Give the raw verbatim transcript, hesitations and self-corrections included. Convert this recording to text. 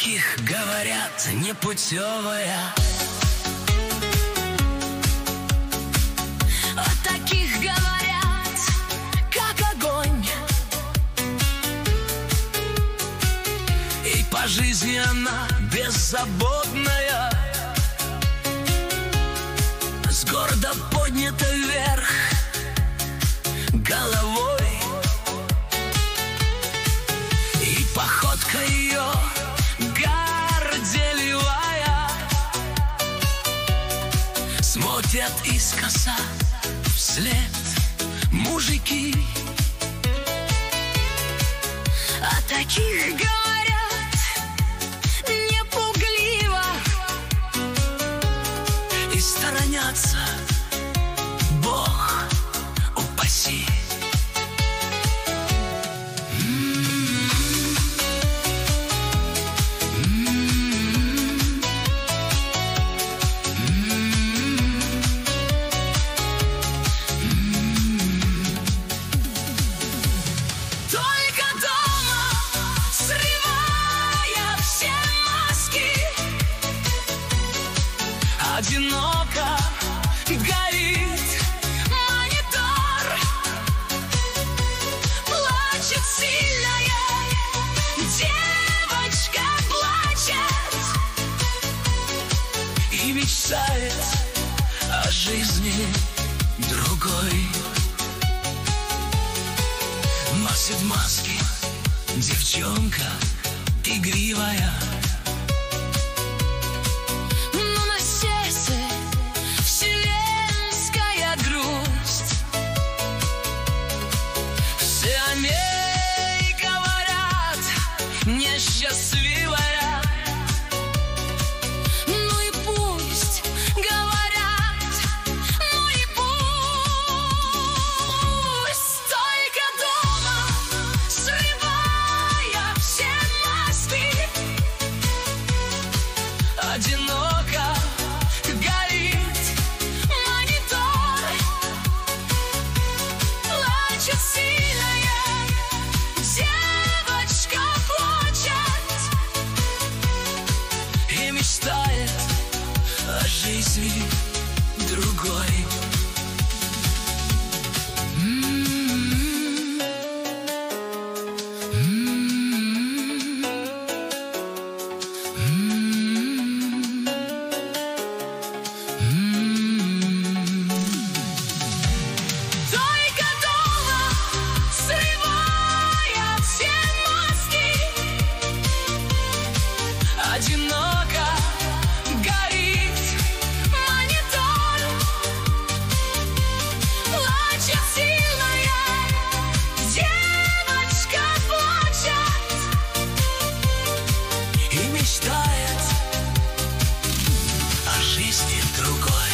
таких говорят непутевая. О таких говорят, как огонь. И по жизни она беззаботная, с гордо поднятой вверх головой. И походка ее горделивая, смотрят искоса вслед мужики. О таких говорят непугливо И сторонятся, Бог упаси. Одиноко горит монитор, плачет сильная девочка, плачет и мечтает о жизни другой. Носит маски девчонка игривая, несчастливая. Ну и пусть говорят, ну и пусть. Только дома, срывая все маски, одиноко горит монитор, плачет сильная девочка, и мечтает о жизни другой. только дома, срывая все маски, Одиноко горит монитор, плачет сильная девочка, плачет и мечтает о жизни другой.